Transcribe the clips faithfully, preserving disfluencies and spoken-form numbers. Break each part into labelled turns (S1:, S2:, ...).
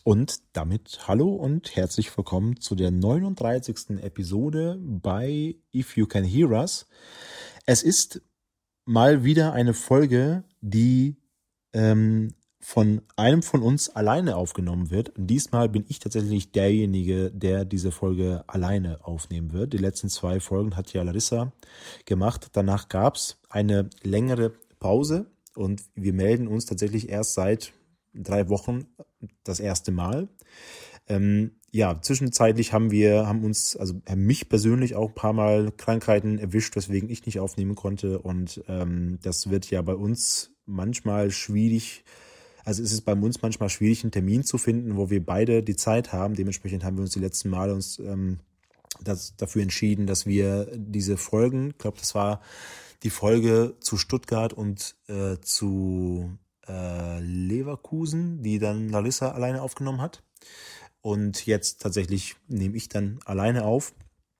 S1: Und damit hallo und herzlich willkommen zu der neununddreißigsten Episode bei If You Can Hear Us. Es ist mal wieder eine Folge, die ähm, von einem von uns alleine aufgenommen wird. Und diesmal bin ich tatsächlich derjenige, der diese Folge alleine aufnehmen wird. Die letzten zwei Folgen hat ja Larissa gemacht. Danach gab es eine längere Pause und wir melden uns tatsächlich erst seit drei Wochen das erste Mal. Ähm, ja, zwischenzeitlich haben wir, haben uns, also mich persönlich auch ein paar Mal Krankheiten erwischt, weswegen ich nicht aufnehmen konnte. Und ähm, das wird ja bei uns manchmal schwierig, also es ist bei uns manchmal schwierig, einen Termin zu finden, wo wir beide die Zeit haben. Dementsprechend haben wir uns die letzten Male uns ähm, das, dafür entschieden, dass wir diese Folgen, ich glaube, das war die Folge zu Stuttgart und äh, zu Leverkusen, die dann Larissa alleine aufgenommen hat. Und jetzt tatsächlich nehme ich dann alleine auf.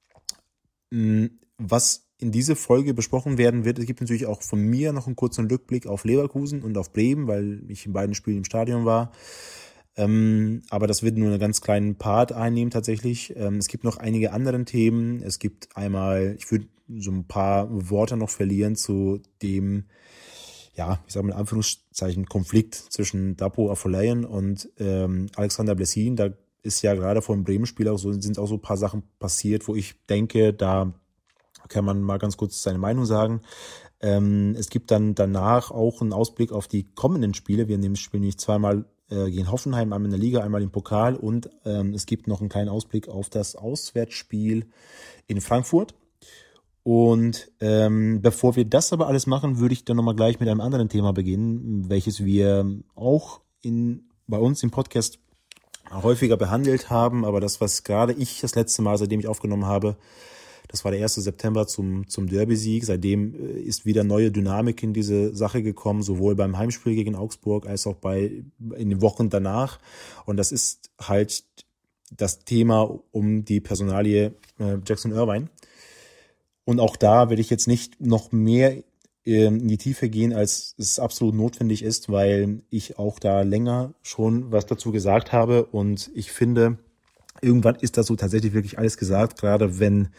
S1: Was in dieser Folge besprochen werden wird, es gibt natürlich auch von mir noch einen kurzen Rückblick auf Leverkusen und auf Bremen, weil ich in beiden Spielen im Stadion war. Ähm, aber das wird nur einen ganz kleinen Part einnehmen tatsächlich. Ähm, es gibt noch einige andere Themen. Es gibt einmal, ich würde so ein paar Worte noch verlieren zu dem, ja, ich sage mal in Anführungszeichen, Konflikt zwischen Dapo Afolayan und ähm, Alexander Blessin. Da ist ja gerade vor dem Bremen-Spiel auch so, sind auch so ein paar Sachen passiert, wo ich denke, da kann man mal ganz kurz seine Meinung sagen. Ähm, es gibt dann danach auch einen Ausblick auf die kommenden Spiele. Wir nehmen das Spiel nämlich zweimal äh, gegen Hoffenheim, einmal in der Liga, einmal im Pokal. Und ähm, es gibt noch einen kleinen Ausblick auf das Auswärtsspiel in Frankfurt. Und ähm, bevor wir das aber alles machen, würde ich dann nochmal gleich mit einem anderen Thema beginnen, welches wir auch in bei uns im Podcast häufiger behandelt haben. Aber das, was gerade ich das letzte Mal, seitdem ich aufgenommen habe, das war der erste September zum zum Derby-Sieg. Seitdem ist wieder neue Dynamik in diese Sache gekommen, sowohl beim Heimspiel gegen Augsburg als auch bei in den Wochen danach. Und das ist halt das Thema um die Personalie äh, Jackson Irvine. Und auch da werde ich jetzt nicht noch mehr in die Tiefe gehen, als es absolut notwendig ist, weil ich auch da länger schon was dazu gesagt habe. Und ich finde, irgendwann ist das so tatsächlich wirklich alles gesagt, gerade wenn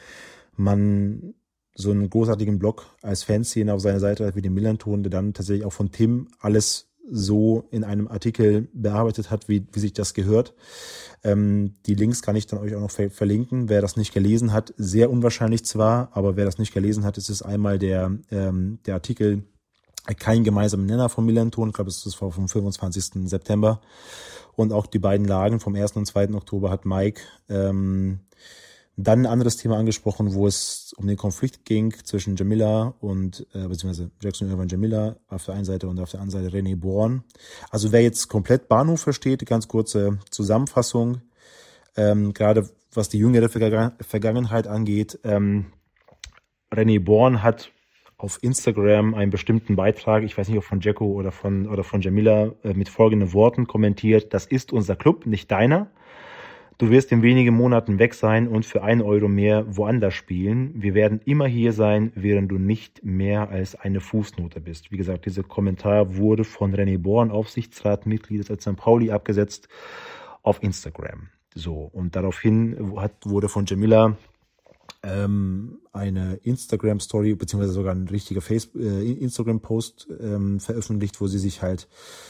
S1: man so einen großartigen Blog als Fanszene auf seiner Seite hat wie den Millern-Ton, der dann tatsächlich auch von Tim alles so in einem Artikel bearbeitet hat, wie, wie sich das gehört. Ähm, die Links kann ich dann euch auch noch ver- verlinken. Wer das nicht gelesen hat, sehr unwahrscheinlich zwar, aber wer das nicht gelesen hat, ist es einmal der, ähm, der Artikel Kein gemeinsamer Nenner von Millern-Ton. Ich glaube, das ist vom fünfundzwanzigsten September. Und auch die beiden Lagen vom ersten und zweiten Oktober hat Mike ähm, dann ein anderes Thema angesprochen, wo es um den Konflikt ging zwischen Jamila und, äh, beziehungsweise Jackson Irvine Jamila auf der einen Seite und auf der anderen Seite René Born. Also wer jetzt komplett Bahnhof versteht, ganz kurze Zusammenfassung, ähm, gerade was die jüngere Verga- Vergangenheit angeht. Ähm, René Born hat auf Instagram einen bestimmten Beitrag, ich weiß nicht, ob von Jacko oder von, oder von Jamila, äh, mit folgenden Worten kommentiert: Das ist unser Club, nicht deiner. Du wirst in wenigen Monaten weg sein und für einen Euro mehr woanders spielen. Wir werden immer hier sein, während du nicht mehr als eine Fußnote bist. Wie gesagt, dieser Kommentar wurde von René Born, Aufsichtsratmitglied des Sankt Pauli, abgesetzt auf Instagram. So, und daraufhin hat, wurde von Jamila ähm, eine Instagram-Story, beziehungsweise sogar ein richtiger Facebook, äh, Instagram-Post ähm, veröffentlicht, wo sie sich halt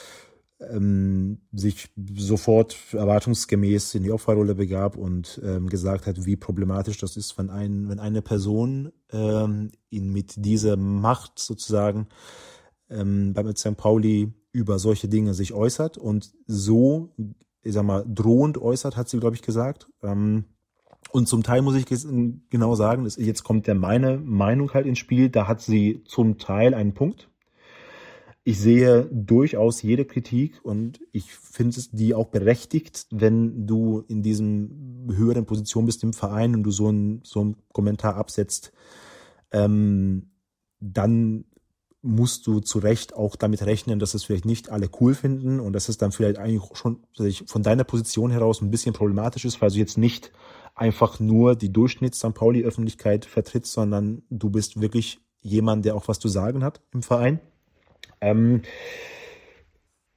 S1: Ähm, sich sofort erwartungsgemäß in die Opferrolle begab und ähm, gesagt hat, wie problematisch das ist, wenn ein, wenn eine Person ähm, ihn mit dieser Macht sozusagen ähm, beim Sankt Pauli über solche Dinge sich äußert und so, ich sag mal, drohend äußert, hat sie, glaube ich, gesagt. Ähm, und zum Teil muss ich genau sagen, jetzt kommt ja meine Meinung halt ins Spiel, da hat sie zum Teil einen Punkt. Ich sehe durchaus jede Kritik und ich finde es die auch berechtigt, wenn du in diesem höheren Position bist im Verein und du so einen so einen Kommentar absetzt, ähm, dann musst du zu Recht auch damit rechnen, dass es vielleicht nicht alle cool finden und dass es dann vielleicht eigentlich schon von deiner Position heraus ein bisschen problematisch ist, weil du jetzt nicht einfach nur die Durchschnitts-Sankt Pauli-Öffentlichkeit vertrittst, sondern du bist wirklich jemand, der auch was zu sagen hat im Verein. Ähm,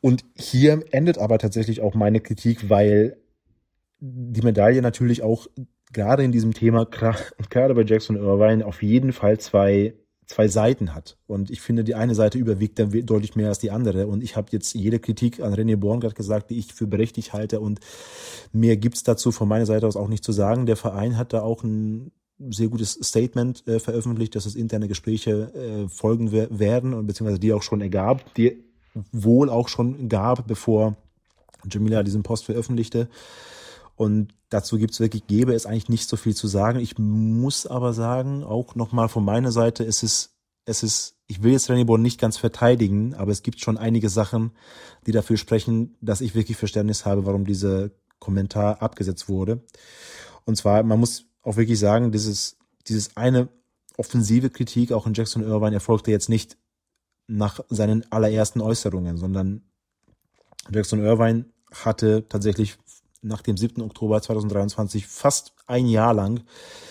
S1: Und hier endet aber tatsächlich auch meine Kritik, weil die Medaille natürlich auch gerade in diesem Thema, gerade bei Jackson Irvine, auf jeden Fall zwei, zwei Seiten hat. Und ich finde, die eine Seite überwiegt dann deutlich mehr als die andere. Und ich habe jetzt jede Kritik an René Borngart gesagt, die ich für berechtigt halte. Und mehr gibt's dazu von meiner Seite aus auch nicht zu sagen. Der Verein hat da auch ein sehr gutes Statement äh, veröffentlicht, dass es interne Gespräche äh, folgen we- werden und beziehungsweise die auch schon ergab, die wohl auch schon gab, bevor Jamila diesen Post veröffentlichte. Und dazu gibt es wirklich, gäbe es eigentlich nicht so viel zu sagen. Ich muss aber sagen, auch nochmal von meiner Seite, es ist, es ist, ich will jetzt René Born nicht ganz verteidigen, aber es gibt schon einige Sachen, die dafür sprechen, dass ich wirklich Verständnis habe, warum dieser Kommentar abgesetzt wurde. Und zwar, man muss auch wirklich sagen, dieses, dieses eine offensive Kritik auch in Jackson Irvine erfolgte jetzt nicht nach seinen allerersten Äußerungen, sondern Jackson Irvine hatte tatsächlich nach dem siebten Oktober zweitausenddreiundzwanzig fast ein Jahr lang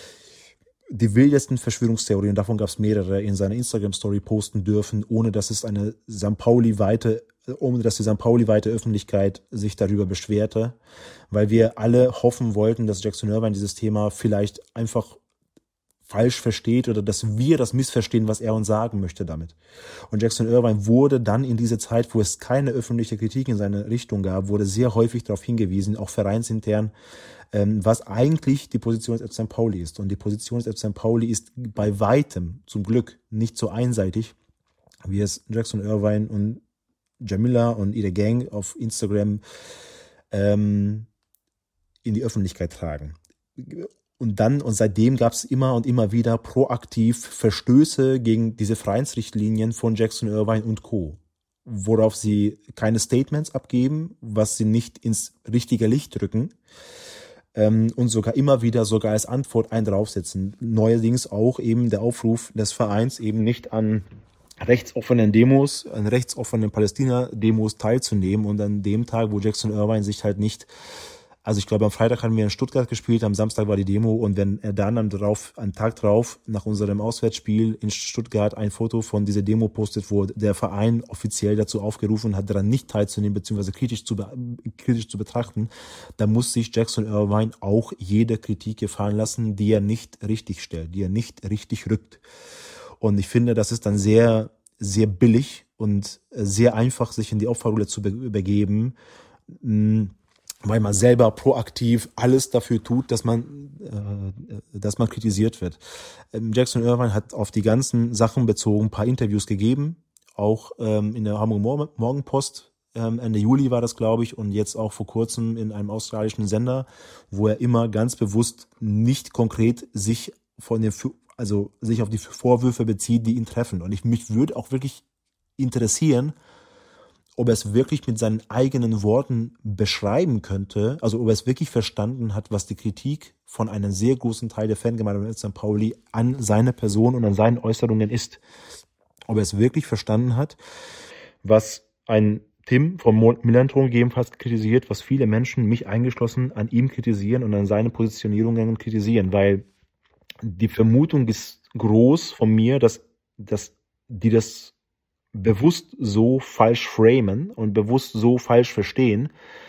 S1: die wildesten Verschwörungstheorien, davon gab es mehrere, in seiner Instagram-Story posten dürfen, ohne dass es eine Sankt Pauli-weite, ohne dass die Sankt Pauli-weite Öffentlichkeit sich darüber beschwerte, weil wir alle hoffen wollten, dass Jackson Irvine dieses Thema vielleicht einfach falsch versteht oder dass wir das missverstehen, was er uns sagen möchte damit. Und Jackson Irvine wurde dann in dieser Zeit, wo es keine öffentliche Kritik in seine Richtung gab, wurde sehr häufig darauf hingewiesen, auch vereinsintern, ähm, was eigentlich die Position des F C Sankt Pauli ist. Und die Position des F C Sankt Pauli ist bei weitem, zum Glück, nicht so einseitig, wie es Jackson Irvine und Jamila und ihre Gang auf Instagram ähm, in die Öffentlichkeit tragen. Und dann, und seitdem gab es immer und immer wieder proaktiv Verstöße gegen diese Vereinsrichtlinien von Jackson Irvine und Co., worauf sie keine Statements abgeben, was sie nicht ins richtige Licht rücken ähm, und sogar immer wieder sogar als Antwort einen draufsetzen. Neuerdings auch eben der Aufruf des Vereins, eben nicht an rechtsoffenen Demos, an rechtsoffenen Palästina-Demos teilzunehmen und an dem Tag, wo Jackson Irvine sich halt nicht. Also ich glaube, am Freitag haben wir in Stuttgart gespielt, am Samstag war die Demo und wenn er dann am, drauf, am Tag drauf nach unserem Auswärtsspiel in Stuttgart ein Foto von dieser Demo postet, wo der Verein offiziell dazu aufgerufen hat, daran nicht teilzunehmen bzw. kritisch zu, kritisch zu betrachten, dann muss sich Jackson Irvine auch jede Kritik gefallen lassen, die er nicht richtig stellt, die er nicht richtig rückt. Und ich finde, das ist dann sehr, sehr billig und sehr einfach, sich in die Opferrolle zu begeben, weil man selber proaktiv alles dafür tut, dass man, äh, dass man kritisiert wird. Ähm, Jackson Irvine hat auf die ganzen Sachen bezogen ein paar Interviews gegeben, auch ähm, in der Hamburger Morgenpost, ähm, Ende Juli war das, glaube ich, und jetzt auch vor kurzem in einem australischen Sender, wo er immer ganz bewusst nicht konkret sich von den, also sich auf die Vorwürfe bezieht, die ihn treffen. Und ich mich würde auch wirklich interessieren, ob er es wirklich mit seinen eigenen Worten beschreiben könnte, also ob er es wirklich verstanden hat, was die Kritik von einem sehr großen Teil der Fangemeinde von Sankt Pauli an seine Person und an seinen Äußerungen ist. Ob er es wirklich verstanden hat, was ein Tim vom Millerntor gegebenenfalls kritisiert, was viele Menschen, mich eingeschlossen, an ihm kritisieren und an seine Positionierungen kritisieren, weil die Vermutung ist groß von mir, dass, dass die das bewusst so falsch framen und bewusst so falsch verstehen,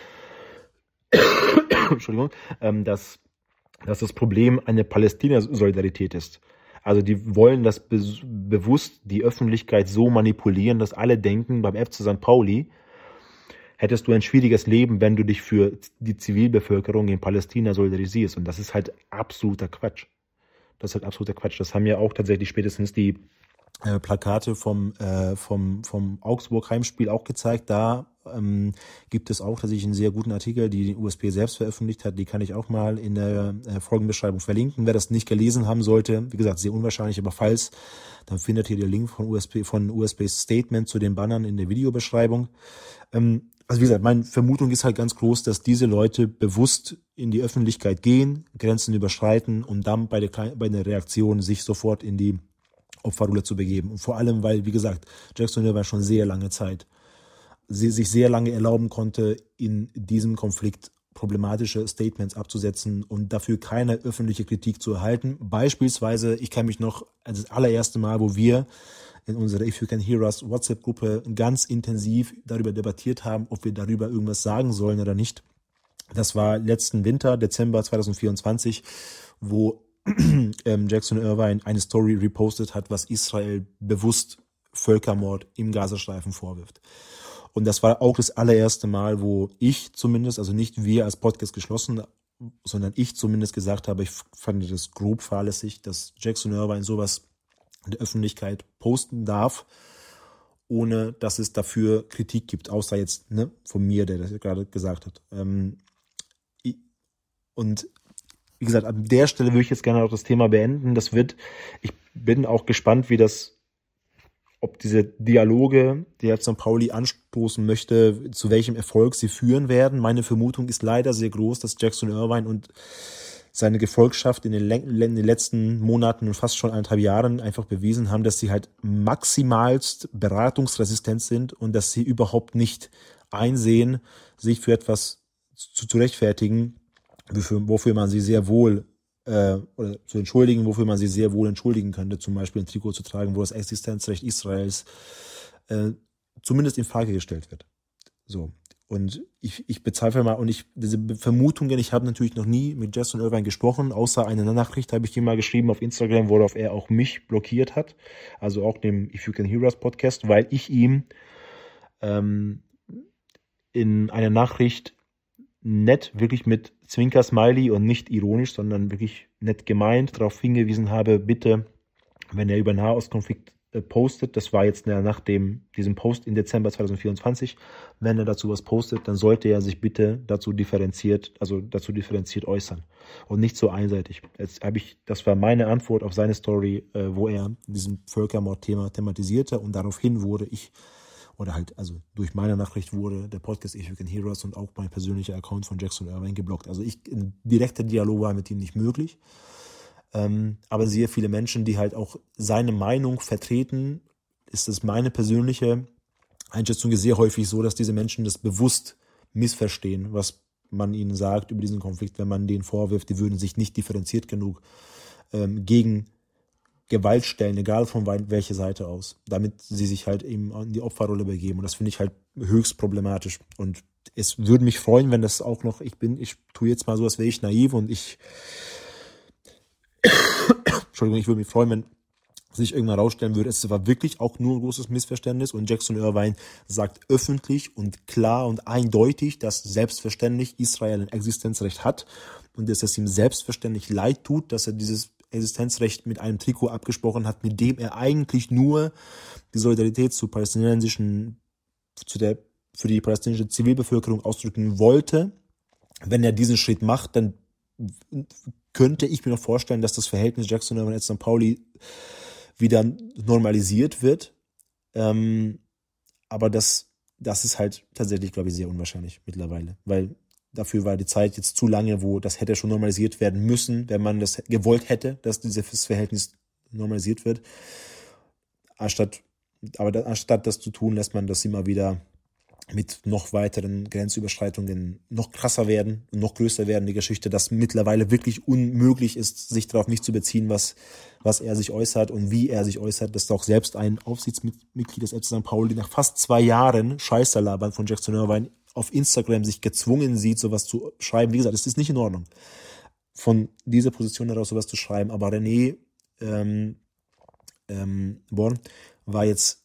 S1: Entschuldigung, ähm, dass, dass das Problem eine Palästina-Solidarität ist. Also die wollen das be- bewusst die Öffentlichkeit so manipulieren, dass alle denken, beim F C Sankt Pauli hättest du ein schwieriges Leben, wenn du dich für die Zivilbevölkerung in Palästina solidarisierst. Und das ist halt absoluter Quatsch. Das ist halt absoluter Quatsch. Das haben ja auch tatsächlich spätestens die äh, Plakate vom, äh, vom, vom Augsburg-Heimspiel auch gezeigt. Da ähm, gibt es auch tatsächlich einen sehr guten Artikel, die die U S P selbst veröffentlicht hat. Die kann ich auch mal in der äh, Folgenbeschreibung verlinken. Wer das nicht gelesen haben sollte, wie gesagt, sehr unwahrscheinlich, aber falls, dann findet ihr den Link von U S P, von U S P's Statement zu den Bannern in der Videobeschreibung. Ähm, Also wie gesagt, meine Vermutung ist halt ganz groß, dass diese Leute bewusst in die Öffentlichkeit gehen, Grenzen überschreiten und dann bei der, bei der Reaktion sich sofort in die Opferrolle zu begeben. Und vor allem, weil, wie gesagt, Jackson Irvine schon sehr lange Zeit, sie sich sehr lange erlauben konnte, in diesem Konflikt problematische Statements abzusetzen und dafür keine öffentliche Kritik zu erhalten. Beispielsweise, ich kann mich noch als das allererste Mal, wo wir in unserer If You Can Hear Us WhatsApp-Gruppe ganz intensiv darüber debattiert haben, ob wir darüber irgendwas sagen sollen oder nicht. Das war letzten Winter, Dezember zwanzig vierundzwanzig, wo ähm, Jackson Irvine eine Story repostet hat, was Israel bewusst Völkermord im Gazastreifen vorwirft. Und das war auch das allererste Mal, wo ich zumindest, also nicht wir als Podcast geschlossen, sondern ich zumindest gesagt habe, ich fand das grob fahrlässig, dass Jackson Irvine sowas in der Öffentlichkeit posten darf, ohne dass es dafür Kritik gibt, außer jetzt ne, von mir, der das gerade gesagt hat. Ähm, und wie gesagt, an der Stelle würde ich jetzt gerne auch das Thema beenden. Das wird, ich bin auch gespannt, wie das, ob diese Dialoge, die jetzt Sankt Pauli anstoßen möchte, zu welchem Erfolg sie führen werden. Meine Vermutung ist leider sehr groß, dass Jackson Irvine und seine Gefolgschaft in den, in den letzten Monaten und fast schon eineinhalb Jahren einfach bewiesen haben, dass sie halt maximalst beratungsresistent sind und dass sie überhaupt nicht einsehen, sich für etwas zu, zu rechtfertigen, wofür, wofür man sie sehr wohl äh, oder zu entschuldigen, wofür man sie sehr wohl entschuldigen könnte, zum Beispiel ein Trikot zu tragen, wo das Existenzrecht Israels äh, zumindest in Frage gestellt wird. So. Und ich, ich bezweifle mal, und ich, diese Vermutungen, ich habe natürlich noch nie mit Jackson Irvine gesprochen, außer eine Nachricht habe ich ihm mal geschrieben auf Instagram, worauf er auch mich blockiert hat, also auch dem If You Can Hear Us Podcast, weil ich ihm ähm, in einer Nachricht nett, wirklich mit Zwinker-Smiley und nicht ironisch, sondern wirklich nett gemeint, darauf hingewiesen habe, bitte, wenn er über Nahostkonflikt äh, postet, das war jetzt nach dem, diesem Post im Dezember zwanzig vierundzwanzig, wenn er dazu was postet, dann sollte er sich bitte dazu differenziert, also dazu differenziert äußern und nicht so einseitig. Jetzt habe ich, das war meine Antwort auf seine Story, äh, wo er diesen Völkermord-Thema thematisierte und daraufhin wurde ich oder halt, also durch meine Nachricht wurde der Podcast If You Can Hear Us und auch mein persönlicher Account von Jackson Irvine geblockt. Also ich, ein direkter Dialog war mit ihm nicht möglich. Ähm, aber sehr viele Menschen, die halt auch seine Meinung vertreten, ist es meine persönliche Einschätzung sehr häufig so, dass diese Menschen das bewusst missverstehen, was man ihnen sagt über diesen Konflikt, wenn man denen vorwirft, die würden sich nicht differenziert genug ähm, gegen Gewalt stellen, egal von welcher Seite aus, damit sie sich halt eben in die Opferrolle begeben. Und das finde ich halt höchst problematisch. Und es würde mich freuen, wenn das auch noch, ich bin, ich tue jetzt mal so, als wäre ich naiv und ich, Entschuldigung, ich würde mich freuen, wenn sich irgendwann rausstellen würde, es war wirklich auch nur ein großes Missverständnis und Jackson Irvine sagt öffentlich und klar und eindeutig, dass selbstverständlich Israel ein Existenzrecht hat und dass es ihm selbstverständlich leid tut, dass er dieses Existenzrecht mit einem Trikot abgesprochen hat, mit dem er eigentlich nur die Solidarität zu palästinensischen, zu der, für die palästinensische Zivilbevölkerung ausdrücken wollte. Wenn er diesen Schritt macht, dann könnte ich mir noch vorstellen, dass das Verhältnis Jackson Irvine und Sankt Pauli wieder normalisiert wird. Ähm, aber das, das ist halt tatsächlich, glaube ich, sehr unwahrscheinlich mittlerweile, weil dafür war die Zeit jetzt zu lange, wo das hätte schon normalisiert werden müssen, wenn man das gewollt hätte, dass dieses Verhältnis normalisiert wird. Anstatt, aber da, anstatt das zu tun, lässt man das immer wieder mit noch weiteren Grenzüberschreitungen noch krasser werden, noch größer werden, die Geschichte, dass mittlerweile wirklich unmöglich ist, sich darauf nicht zu beziehen, was, was er sich äußert und wie er sich äußert, dass auch selbst ein Aufsichtsmitglied des F C Sankt Pauli nach fast zwei Jahren Scheißerlabern von Jackson Irvine auf Instagram sich gezwungen sieht, sowas zu schreiben. Wie gesagt, es ist nicht in Ordnung, von dieser Position heraus sowas zu schreiben, aber René ähm, ähm, Born war jetzt,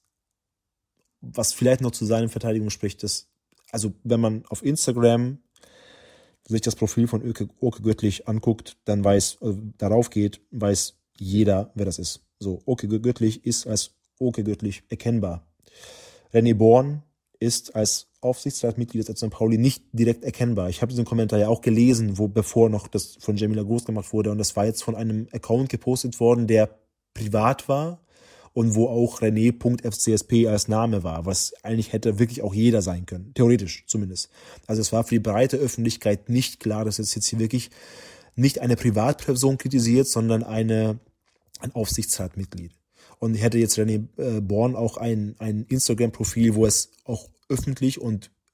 S1: was vielleicht noch zu seiner Verteidigung spricht, dass, also wenn man auf Instagram sich das Profil von Oke, Oke Göttlich anguckt, dann weiß, äh, darauf geht, weiß jeder, wer das ist. So, Oke Göttlich ist als Oke Göttlich erkennbar. René Born ist als Aufsichtsratsmitglied des F C Sankt Pauli nicht direkt erkennbar. Ich habe diesen Kommentar ja auch gelesen, wo bevor noch das von Jamila groß gemacht wurde, und das war jetzt von einem Account gepostet worden, der privat war und wo auch René.fcsp als Name war, was eigentlich hätte wirklich auch jeder sein können, theoretisch zumindest. Also es war für die breite Öffentlichkeit nicht klar, dass es jetzt hier wirklich nicht eine Privatperson kritisiert, sondern eine ein Aufsichtsratmitglied. Und ich hätte jetzt René äh, Born auch ein, ein Instagram-Profil, wo es auch öffentlich und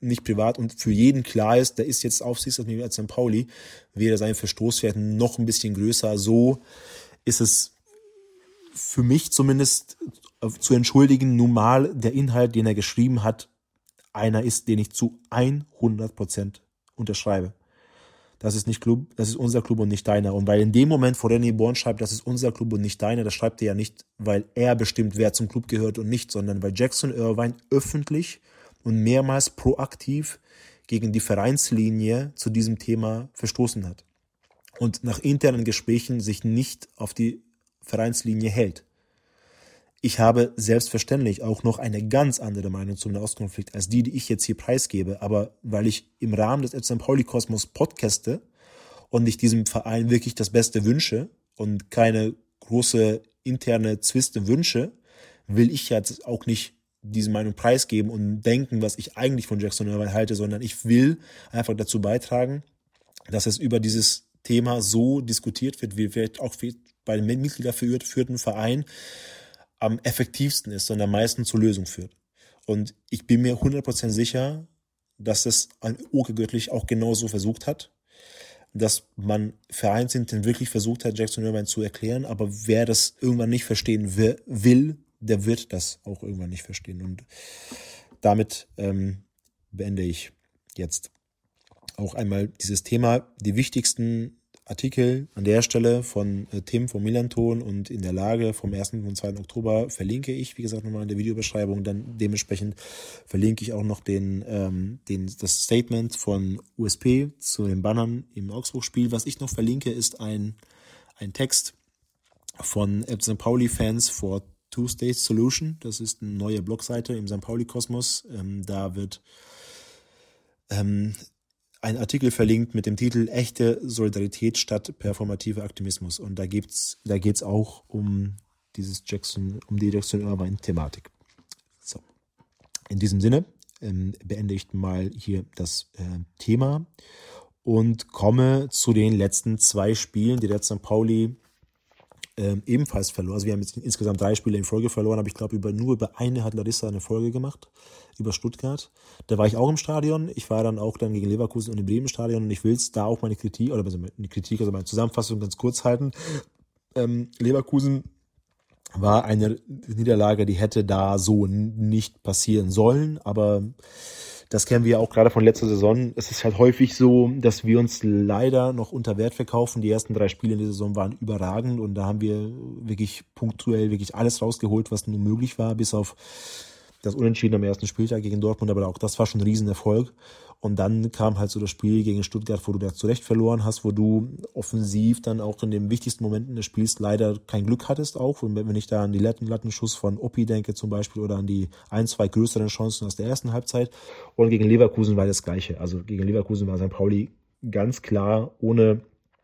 S1: nicht privat und für jeden klar ist, der ist jetzt Aufsichtsrat als Sankt Pauli, wäre sein Verstoßwert noch ein bisschen größer. So ist es für mich zumindest zu entschuldigen, nun mal der Inhalt, den er geschrieben hat, einer ist, den ich zu hundert Prozent unterschreibe. Das ist nicht Club, das ist unser Club und nicht deiner. Und weil in dem Moment, wo René Born schreibt, das ist unser Club und nicht deiner, das schreibt er ja nicht, weil er bestimmt, wer zum Club gehört und nicht, sondern weil Jackson Irvine öffentlich und mehrmals proaktiv gegen die Vereinslinie zu diesem Thema verstoßen hat. Und nach internen Gesprächen sich nicht auf die Vereinslinie hält. Ich habe selbstverständlich auch noch eine ganz andere Meinung zum Nahostkonflikt als die, die ich jetzt hier preisgebe. Aber weil ich im Rahmen des F C Sankt Pauli Kosmos podcaste und ich diesem Verein wirklich das Beste wünsche und keine große interne Zwiste wünsche, will ich jetzt auch nicht diese Meinung preisgeben und denken, was ich eigentlich von Jackson Irvine halte, sondern ich will einfach dazu beitragen, dass es über dieses Thema so diskutiert wird, wie vielleicht auch bei den mitgliedergeführten Verein am effektivsten ist und am meisten zur Lösung führt. Und ich bin mir hundert Prozent sicher, dass es ein Oke Göttlich auch genauso versucht hat, dass man vereinsintern wirklich versucht hat, Jackson Irvine zu erklären, aber wer das irgendwann nicht verstehen will, der wird das auch irgendwann nicht verstehen. Und damit ähm, beende ich jetzt auch einmal dieses Thema. Die wichtigsten Artikel an der Stelle von äh, Tim vom Millanton und in der Lage vom ersten und zweiten Oktober verlinke ich, wie gesagt, nochmal in der Videobeschreibung. Dann dementsprechend verlinke ich auch noch den, ähm, den, das Statement von U S P zu den Bannern im Augsburg-Spiel. Was ich noch verlinke, ist ein, ein Text von F C Sankt Pauli-Fans for Two-State Solution. Das ist eine neue Blogseite im Sankt Pauli-Kosmos. Ähm, da wird ähm, ein Artikel verlinkt mit dem Titel Echte Solidarität statt performativer Aktivismus. Und da geht's, da geht's auch um dieses Jackson, um die Jackson Irvine-Thematik. So. In diesem Sinne ähm, beende ich mal hier das äh, Thema und komme zu den letzten zwei Spielen, die der Sankt Pauli ähm, ebenfalls verloren. Also wir haben jetzt insgesamt drei Spiele in Folge verloren, aber ich glaube, über, nur über eine hat Larissa eine Folge gemacht, über Stuttgart. Da war ich auch im Stadion. Ich war dann auch dann gegen Leverkusen und im Bremen Stadion und ich will es da auch meine Kritik, oder also meine Kritik, also meine Zusammenfassung ganz kurz halten. Ähm, Leverkusen war eine Niederlage, die hätte da so nicht passieren sollen, aber das kennen wir auch gerade von letzter Saison. Es ist halt häufig so, dass wir uns leider noch unter Wert verkaufen. Die ersten drei Spiele in der Saison waren überragend und da haben wir wirklich punktuell wirklich alles rausgeholt, was nur möglich war, bis auf das Unentschieden am ersten Spieltag gegen Dortmund, aber auch das war schon ein Riesenerfolg. Und dann kam halt so das Spiel gegen Stuttgart, wo du da zurecht verloren hast, wo du offensiv dann auch in den wichtigsten Momenten des Spiels leider kein Glück hattest auch. Und wenn ich da an die Lattenschuss von Oppi denke zum Beispiel oder an die ein, zwei größeren Chancen aus der ersten Halbzeit. Und gegen Leverkusen war das Gleiche. Also gegen Leverkusen war Sankt Pauli ganz klar ohne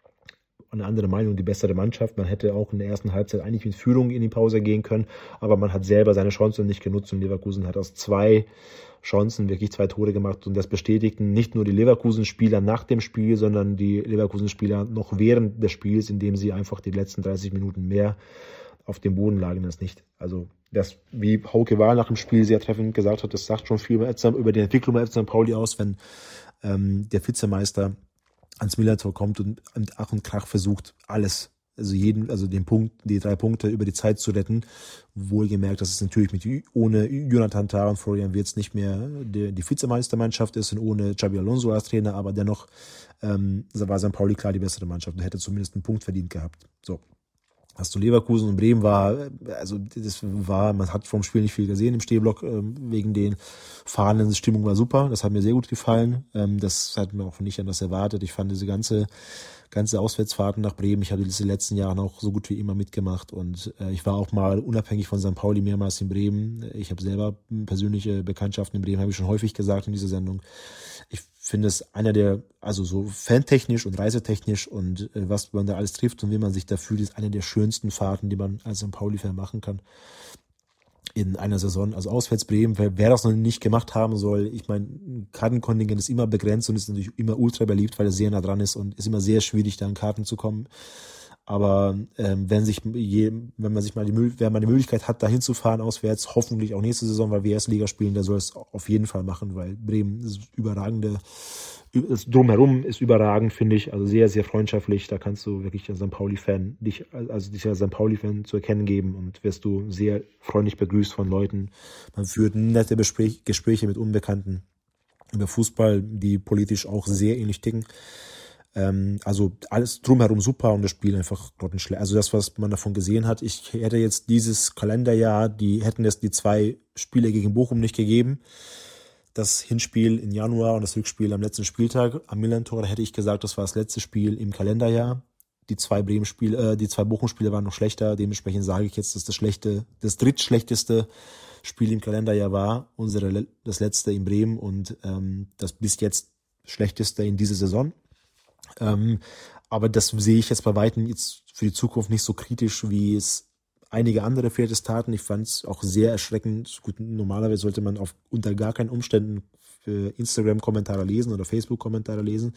S1: eine andere Meinung, die bessere Mannschaft. Man hätte auch in der ersten Halbzeit eigentlich mit Führung in die Pause gehen können, aber man hat selber seine Chancen nicht genutzt und Leverkusen hat aus zwei Chancen wirklich zwei Tore gemacht und das bestätigten nicht nur die Leverkusen-Spieler nach dem Spiel, sondern die Leverkusen-Spieler noch während des Spiels, indem sie einfach die letzten dreißig Minuten mehr auf dem Boden lagen, das nicht. Also das, wie Hauke Wahl nach dem Spiel sehr treffend gesagt hat, das sagt schon viel über die Entwicklung bei F C Sankt Pauli aus, wenn ähm, der Vizemeister ans Millantor kommt und mit Ach und Krach versucht, alles, also jeden, also den Punkt, die drei Punkte über die Zeit zu retten. Wohlgemerkt, dass es natürlich mit ohne Jonathan Tah und Florian Wirtz nicht mehr die, die Vizemeistermannschaft ist und ohne Xabi Alonso als Trainer, aber dennoch ähm, war Sankt Pauli klar die bessere Mannschaft und hätte zumindest einen Punkt verdient gehabt. So. Hast du Leverkusen und Bremen war, also das war, man hat vom Spiel nicht viel gesehen im Stehblock, ähm, wegen den Fahnen, die Stimmung war super, das hat mir sehr gut gefallen, ähm, das hat mir auch nicht anders erwartet. Ich fand diese ganze, ganze Auswärtsfahrten nach Bremen, ich habe diese letzten Jahre auch so gut wie immer mitgemacht und äh, ich war auch mal unabhängig von Sankt Pauli mehrmals in Bremen. Ich habe selber persönliche Bekanntschaften in Bremen, habe ich schon häufig gesagt in dieser Sendung. Ich finde es einer der, also so fantechnisch und reisetechnisch und äh, was man da alles trifft und wie man sich da fühlt, ist eine der schönsten Fahrten, die man als Sankt Pauli-Fan machen kann in einer Saison. Also auswärts Bremen, wer, wer das noch nicht gemacht haben soll, ich meine, Kartenkontingent ist immer begrenzt und ist natürlich immer ultra beliebt, weil es sehr nah dran ist und ist immer sehr schwierig, da an Karten zu kommen. Aber ähm, wenn sich je, wenn man sich mal die wenn man die Möglichkeit hat, da hinzufahren auswärts, hoffentlich auch nächste Saison, weil wir erste Liga spielen, der soll es auf jeden Fall machen, weil Bremen ist überragende, das Drumherum ist überragend, finde ich, also sehr, sehr freundschaftlich. Da kannst du wirklich als Sankt Pauli-Fan dich, also dich als Sankt Pauli-Fan zu erkennen geben und wirst du sehr freundlich begrüßt von Leuten. Man führt nette Gespräch, Gespräche mit Unbekannten über Fußball, die politisch auch sehr ähnlich ticken. Also alles drumherum super und das Spiel einfach grottenschlecht. Also das, was man davon gesehen hat, ich hätte jetzt dieses Kalenderjahr, die hätten es die zwei Spiele gegen Bochum nicht gegeben. Das Hinspiel im Januar und das Rückspiel am letzten Spieltag am Millerntor, da hätte ich gesagt, das war das letzte Spiel im Kalenderjahr. Die zwei Bremen-Spiele, äh, die zwei Bochum-Spiele waren noch schlechter. Dementsprechend sage ich jetzt, dass das schlechte, das drittschlechteste Spiel im Kalenderjahr war, unsere das letzte in Bremen und ähm, das bis jetzt schlechteste in dieser Saison. Ähm, aber das sehe ich jetzt bei Weitem jetzt für die Zukunft nicht so kritisch, wie es einige andere vielleicht taten. Ich fand es auch sehr erschreckend. Gut, normalerweise sollte man auf unter gar keinen Umständen für Instagram-Kommentare lesen oder Facebook-Kommentare lesen.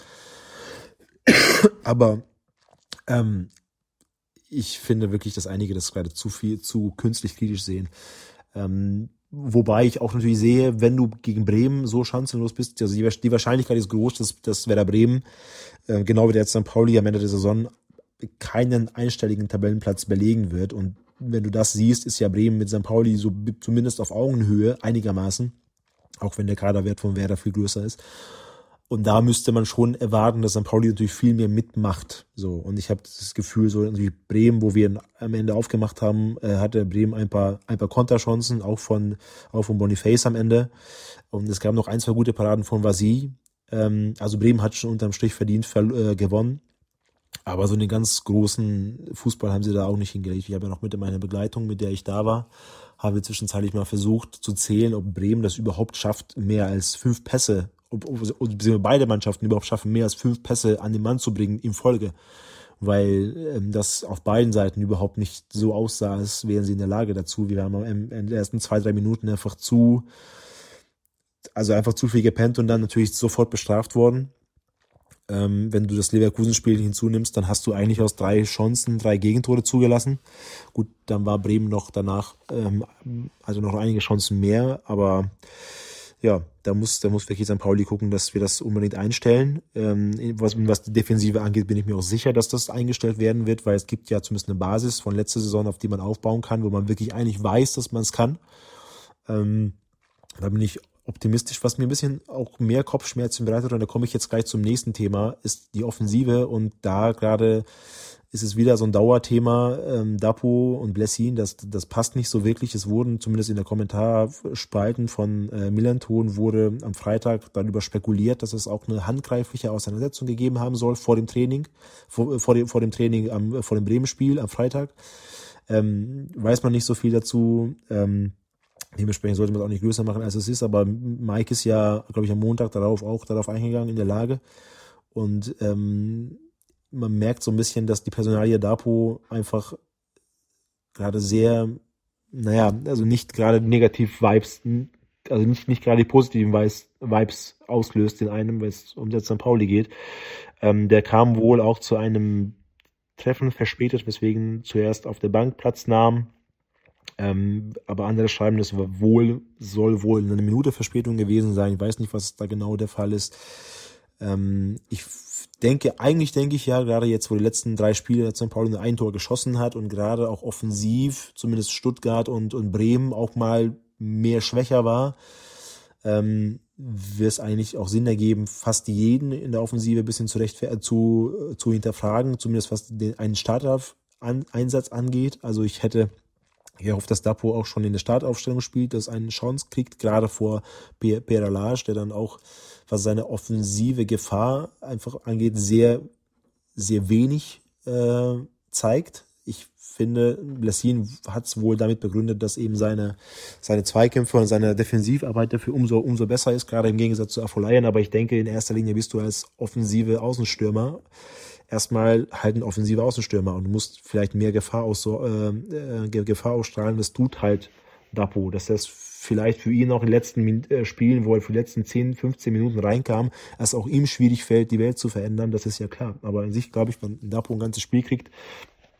S1: Aber ähm, ich finde wirklich, dass einige das gerade zu viel, zu künstlich kritisch sehen. Ähm, Wobei ich auch natürlich sehe, wenn du gegen Bremen so chancenlos bist, also die, die Wahrscheinlichkeit ist groß, dass, dass Werder Bremen, äh, genau wie der jetzt Sankt Pauli am Ende der Saison, keinen einstelligen Tabellenplatz belegen wird. Und wenn du das siehst, ist ja Bremen mit Sankt Pauli so zumindest auf Augenhöhe einigermaßen, auch wenn der Kaderwert von Werder viel größer ist. Und da müsste man schon erwarten, dass Sankt Pauli natürlich viel mehr mitmacht. So, und ich habe das Gefühl, so natürlich Bremen, wo wir am Ende aufgemacht haben, äh, hatte Bremen ein paar ein paar Konterchancen, auch von auch von Boniface am Ende. Und es gab noch ein, zwei gute Paraden von Vasi. Ähm, also Bremen hat schon unterm Strich verdient ver- äh, gewonnen. Aber so einen ganz großen Fußball haben sie da auch nicht hingelegt. Ich habe ja noch mit in meiner Begleitung, mit der ich da war, habe zwischenzeitlich mal versucht zu zählen, ob Bremen das überhaupt schafft, mehr als fünf Pässe ob, ob beide Mannschaften überhaupt schaffen, mehr als fünf Pässe an den Mann zu bringen in Folge, weil ähm, das auf beiden Seiten überhaupt nicht so aussah, als wären sie in der Lage dazu. Wir haben in den ersten zwei, drei Minuten einfach zu, also einfach zu viel gepennt und dann natürlich sofort bestraft worden. Ähm, wenn du das Leverkusen-Spiel hinzunimmst, dann hast du eigentlich aus drei Chancen drei Gegentore zugelassen. Gut, dann war Bremen noch danach, ähm, also noch einige Chancen mehr, aber ja, da muss, da muss wirklich Sankt Pauli gucken, dass wir das unbedingt einstellen. Ähm, was, was die Defensive angeht, bin ich mir auch sicher, dass das eingestellt werden wird, weil es gibt ja zumindest eine Basis von letzter Saison, auf die man aufbauen kann, wo man wirklich eigentlich weiß, dass man es kann. Ähm, da bin ich optimistisch. Was mir ein bisschen auch mehr Kopfschmerzen bereitet, und da komme ich jetzt gleich zum nächsten Thema, ist die Offensive, und da gerade ist es wieder so ein Dauerthema, ähm, Dapo und Blessin, das, das passt nicht so wirklich. Es wurden zumindest in der Kommentarspalten von äh, Millerntor wurde am Freitag darüber spekuliert, dass es auch eine handgreifliche Auseinandersetzung gegeben haben soll vor dem Training, vor, vor dem, vor dem Training am, vor dem Bremen-Spiel am Freitag. Ähm, weiß man nicht so viel dazu. Ähm, dementsprechend sollte man es auch nicht größer machen, als es ist. Aber Mike ist ja, glaube ich, am Montag darauf auch darauf eingegangen in der Lage. Und ähm, man merkt so ein bisschen, dass die Personalie Dapo einfach gerade sehr, naja, also nicht gerade negativ Vibes, also nicht, nicht gerade die positiven Vibes auslöst in einem, weil es um jetzt Sankt Pauli geht. Ähm, der kam wohl auch zu einem Treffen verspätet, weswegen zuerst auf der Bank Platz nahm. Ähm, aber andere schreiben, das war wohl, soll wohl eine Minute Verspätung gewesen sein. Ich weiß nicht, was da genau der Fall ist. Ähm, ich denke, eigentlich denke ich ja, gerade jetzt, wo die letzten drei Spiele Sankt Pauli ein Tor geschossen hat und gerade auch offensiv, zumindest Stuttgart und, und Bremen auch mal mehr schwächer war, ähm, wird es eigentlich auch Sinn ergeben, fast jeden in der Offensive ein bisschen zurecht zu, zu hinterfragen, zumindest was den, einen Startelf-Einsatz angeht. Also ich hätte Ich hoffe, dass Dapo auch schon in der Startaufstellung spielt, dass er eine Chance kriegt, gerade vor Peralage, der dann auch, was seine offensive Gefahr einfach angeht, sehr, sehr wenig äh, zeigt. Ich finde, Blessin hat es wohl damit begründet, dass eben seine, seine Zweikämpfe und seine Defensivarbeit dafür umso, umso besser ist, gerade im Gegensatz zu Afolayan. Aber ich denke, in erster Linie bist du als offensive Außenstürmer erstmal halt ein offensiver Außenstürmer und du musst vielleicht mehr Gefahr, aus, äh, Gefahr ausstrahlen. Das tut halt Dapo, dass das vielleicht für ihn auch in den letzten äh, Spielen, wo er für die letzten zehn, fünfzehn Minuten reinkam, es auch ihm schwierig fällt, die Welt zu verändern, das ist ja klar. Aber an sich glaube ich, wenn Dapo ein ganzes Spiel kriegt,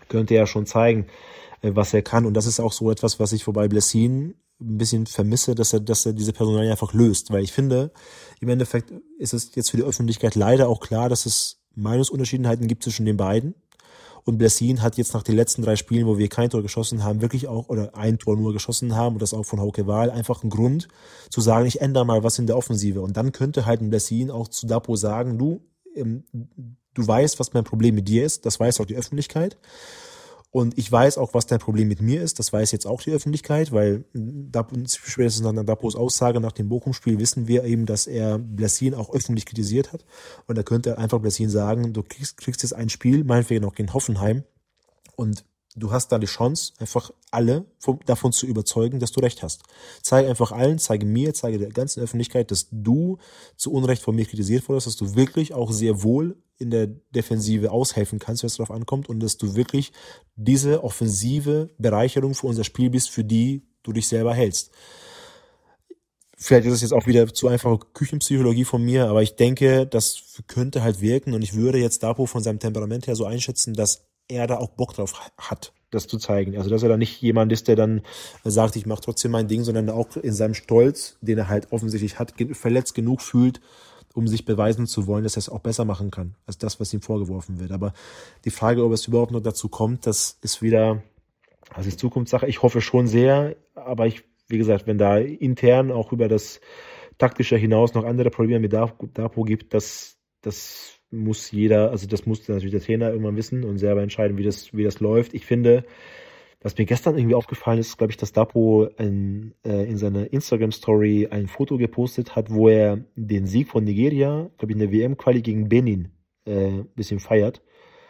S1: könnte er schon zeigen, was er kann. Und das ist auch so etwas, was ich vorbei Blessin ein bisschen vermisse, dass er, dass er diese Personalie einfach löst. Weil ich finde, im Endeffekt ist es jetzt für die Öffentlichkeit leider auch klar, dass es Meinungsunterschiedenheiten gibt zwischen den beiden. Und Blessin hat jetzt nach den letzten drei Spielen, wo wir kein Tor geschossen haben, wirklich auch, oder ein Tor nur geschossen haben, und das auch von Hauke Wahl, einfach einen Grund zu sagen, ich ändere mal was in der Offensive. Und dann könnte halt ein Blessin auch zu Dapo sagen, du, ähm, du weißt, was mein Problem mit dir ist, das weiß auch die Öffentlichkeit. Und ich weiß auch, was dein Problem mit mir ist. Das weiß jetzt auch die Öffentlichkeit, weil spätestens nach Dapos Aussage nach dem Bochum-Spiel wissen wir eben, dass er Blessin auch öffentlich kritisiert hat. Und da könnte einfach Blessin sagen, du kriegst, kriegst jetzt ein Spiel, meinetwegen noch gegen Hoffenheim. Und du hast da die Chance, einfach alle vom, davon zu überzeugen, dass du recht hast. Zeige einfach allen, zeige mir, zeige der ganzen Öffentlichkeit, dass du zu Unrecht von mir kritisiert wurdest, dass du wirklich auch sehr wohl in der Defensive aushelfen kannst, wenn es darauf ankommt, und dass du wirklich diese offensive Bereicherung für unser Spiel bist, für die du dich selber hältst. Vielleicht ist es jetzt auch wieder zu einfache Küchenpsychologie von mir, aber ich denke, das könnte halt wirken, und ich würde jetzt Dapo von seinem Temperament her so einschätzen, dass er da auch Bock drauf hat, das zu zeigen. Also dass er da nicht jemand ist, der dann sagt, ich mache trotzdem mein Ding, sondern auch in seinem Stolz, den er halt offensichtlich hat, verletzt genug fühlt, um sich beweisen zu wollen, dass er es auch besser machen kann, als das, was ihm vorgeworfen wird. Aber die Frage, ob es überhaupt noch dazu kommt, das ist wieder, das ist Zukunftssache. Ich hoffe schon sehr, aber ich, wie gesagt, wenn da intern auch über das Taktische hinaus noch andere Probleme mit Dapo gibt, das, das muss jeder, also das muss natürlich der Trainer irgendwann wissen und selber entscheiden, wie das, wie das läuft. Ich finde, was mir gestern irgendwie aufgefallen ist, glaube ich, dass Dapo in, äh, in seiner Instagram-Story ein Foto gepostet hat, wo er den Sieg von Nigeria, glaube ich, in der W M-Quali gegen Benin äh, ein bisschen feiert.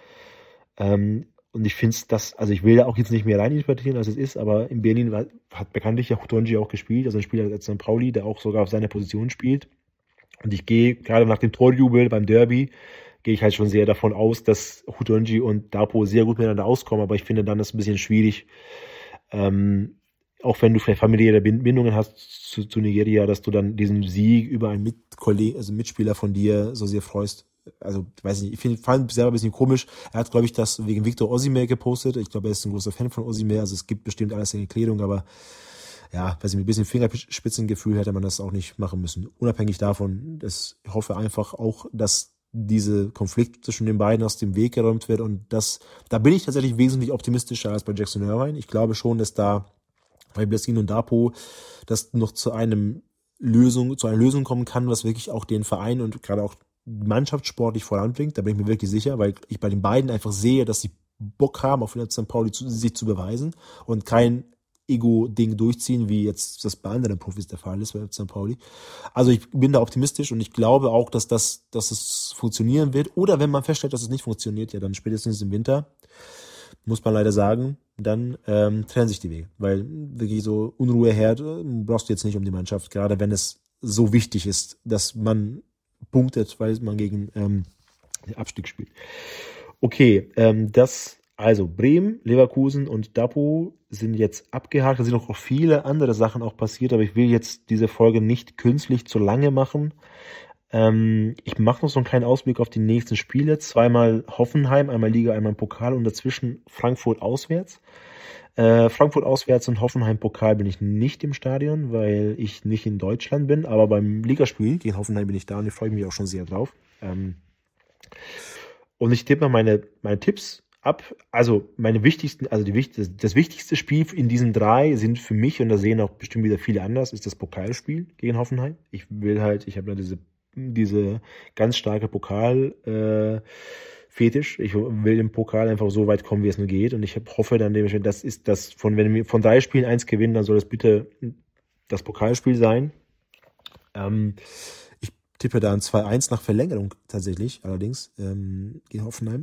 S1: Ähm, und ich finde es das, also ich will da auch jetzt nicht mehr reininterpretieren, als es ist, aber in Benin war, hat bekanntlich ja Hutonji auch gespielt, also ein Spieler als Sankt Pauli, der auch sogar auf seiner Position spielt. Und ich gehe gerade nach dem Torjubel beim Derby, gehe ich halt schon sehr davon aus, dass Hutonji und Dapo sehr gut miteinander auskommen, aber ich finde dann das ein bisschen schwierig, ähm, auch wenn du vielleicht familiäre Bindungen hast zu, zu Nigeria, dass du dann diesen Sieg über einen Mitkollegen, also Mitspieler von dir so sehr freust. Also, weiß nicht, ich finde, fand selber ein bisschen komisch. Er hat, glaube ich, das wegen Victor Osimhen gepostet. Ich glaube, er ist ein großer Fan von Osimhen, also es gibt bestimmt alles in Erklärung, aber ja, weiß ich, mit ein bisschen Fingerspitzengefühl hätte man das auch nicht machen müssen. Unabhängig davon, dass ich hoffe einfach auch, dass diese Konflikt zwischen den beiden aus dem Weg geräumt wird, und das, da bin ich tatsächlich wesentlich optimistischer als bei Jackson Irvine. Ich glaube schon, dass da bei Blessin und Dapo das noch zu einem Lösung, zu einer Lösung kommen kann, was wirklich auch den Verein und gerade auch mannschaftssportlich voranbringt. Da bin ich mir wirklich sicher, weil ich bei den beiden einfach sehe, dass sie Bock haben, auf Sankt Pauli zu, sich zu beweisen und kein Ego-Ding durchziehen, wie jetzt das bei anderen Profis der Fall ist, bei Sankt Pauli. Also ich bin da optimistisch, und ich glaube auch, dass das, dass es funktionieren wird. Oder wenn man feststellt, dass es nicht funktioniert, ja, dann spätestens im Winter, muss man leider sagen, dann ähm, trennen sich die Wege. Weil wirklich so Unruheherd brauchst du jetzt nicht um die Mannschaft, gerade wenn es so wichtig ist, dass man punktet, weil man gegen ähm, den Abstieg spielt. Okay, ähm, das Also Bremen, Leverkusen und Dapo sind jetzt abgehakt. Da sind noch viele andere Sachen auch passiert, aber ich will jetzt diese Folge nicht künstlich zu lange machen. Ähm, ich mache noch so einen kleinen Ausblick auf die nächsten Spiele. Zweimal Hoffenheim, einmal Liga, einmal Pokal, und dazwischen Frankfurt auswärts. Äh, Frankfurt auswärts und Hoffenheim Pokal bin ich nicht im Stadion, weil ich nicht in Deutschland bin, aber beim Ligaspiel gegen Hoffenheim bin ich da, und ich freue mich auch schon sehr drauf. Ähm, und ich tippe mal meine, meine Tipps ab. Also meine wichtigsten, also die wichtigste, das wichtigste Spiel in diesen drei sind für mich, und da sehen auch bestimmt wieder viele anders, ist das Pokalspiel gegen Hoffenheim. Ich will halt, ich habe ja diese, diese ganz starke Pokal äh, Fetisch. Ich will im Pokal einfach so weit kommen, wie es nur geht, und ich hoffe dann dementsprechend, das ist das von, wenn wir von drei Spielen eins gewinnen, dann soll das bitte das Pokalspiel sein. Ähm, ich tippe da ein zwei eins nach Verlängerung tatsächlich, allerdings ähm, gegen Hoffenheim.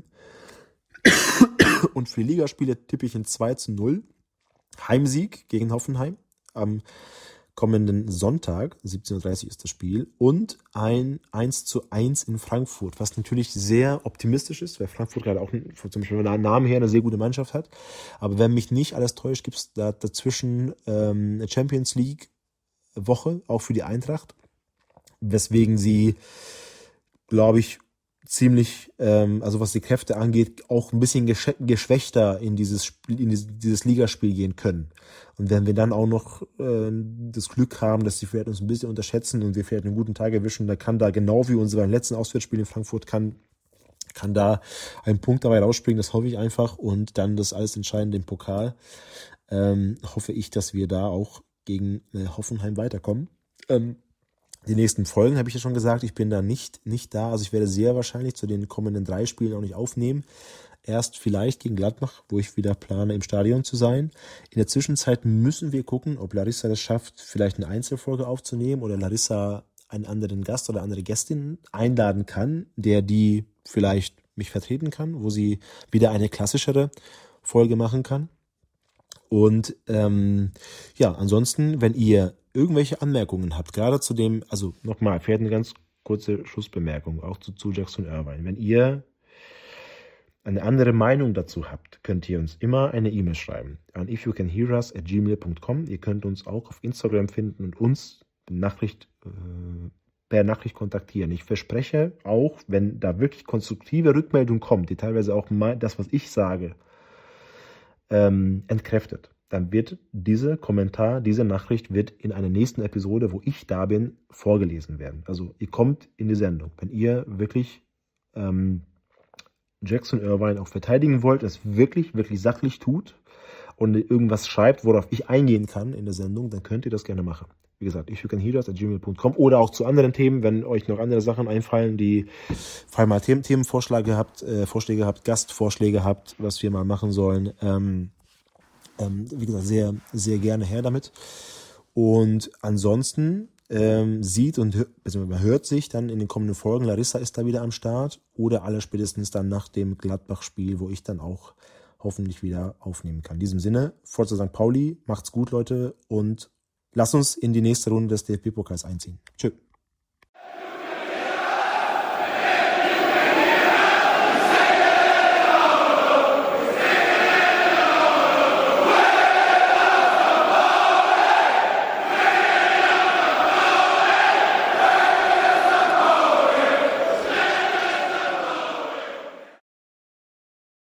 S1: Und für die Ligaspiele tippe ich ein zwei zu null Heimsieg gegen Hoffenheim am kommenden Sonntag, siebzehn Uhr dreißig ist das Spiel, und ein eins zu eins in Frankfurt, was natürlich sehr optimistisch ist, weil Frankfurt gerade auch zum Beispiel von der Namen her eine sehr gute Mannschaft hat. Aber wenn mich nicht alles täuscht, gibt es da dazwischen ähm, eine Champions League Woche, auch für die Eintracht, weswegen sie, glaube ich, ziemlich, ähm, also was die Kräfte angeht, auch ein bisschen gesch- geschwächter in dieses Spiel, in dieses, dieses Ligaspiel gehen können. Und wenn wir dann auch noch äh, das Glück haben, dass die vielleicht uns ein bisschen unterschätzen und wir vielleicht einen guten Tag erwischen, dann kann da genau wie unser beim letzten Auswärtsspiel in Frankfurt kann kann da ein Punkt dabei rausspringen, das hoffe ich einfach, und dann das alles Entscheidende im Pokal. Ähm, hoffe ich, dass wir da auch gegen äh, Hoffenheim weiterkommen. Ähm, die nächsten Folgen, habe ich ja schon gesagt, ich bin da nicht, nicht da, also ich werde sehr wahrscheinlich zu den kommenden drei Spielen auch nicht aufnehmen. Erst vielleicht gegen Gladbach, wo ich wieder plane, im Stadion zu sein. In der Zwischenzeit müssen wir gucken, ob Larissa das schafft, vielleicht eine Einzelfolge aufzunehmen oder Larissa einen anderen Gast oder andere Gästin einladen kann, der die vielleicht mich vertreten kann, wo sie wieder eine klassischere Folge machen kann. Und ähm, ja, ansonsten, wenn ihr irgendwelche Anmerkungen habt, gerade zu dem, also nochmal, vielleicht eine ganz kurze Schlussbemerkung, auch zu, zu Jackson Irvine. Wenn ihr eine andere Meinung dazu habt, könnt ihr uns immer eine E-Mail schreiben an if you can hear us at gmail dot com. Ihr könnt uns auch auf Instagram finden und uns Nachricht äh, per Nachricht kontaktieren. Ich verspreche auch, wenn da wirklich konstruktive Rückmeldung kommt, die teilweise auch mal das, was ich sage, ähm, entkräftet, dann wird dieser Kommentar, diese Nachricht wird in einer nächsten Episode, wo ich da bin, vorgelesen werden. Also ihr kommt in die Sendung. Wenn ihr wirklich ähm, Jackson Irvine auch verteidigen wollt, es wirklich, wirklich sachlich tut und irgendwas schreibt, worauf ich eingehen kann in der Sendung, dann könnt ihr das gerne machen. Wie gesagt, if you can hear us at gmail dot com oder auch zu anderen Themen, wenn euch noch andere Sachen einfallen, die falls mal Themen, Themenvorschläge habt, äh, Vorschläge habt, Gastvorschläge habt, was wir mal machen sollen. Ähm, ähm, wie gesagt, sehr, sehr gerne her damit. Und ansonsten ähm, sieht und hört, also man hört sich dann in den kommenden Folgen, Larissa ist da wieder am Start oder allerspätestens dann nach dem Gladbach-Spiel, wo ich dann auch hoffentlich wieder aufnehmen kann. In diesem Sinne, Forza Sankt Pauli, macht's gut, Leute, und lasst uns in die nächste Runde des D F B-Pokals einziehen. Tschö.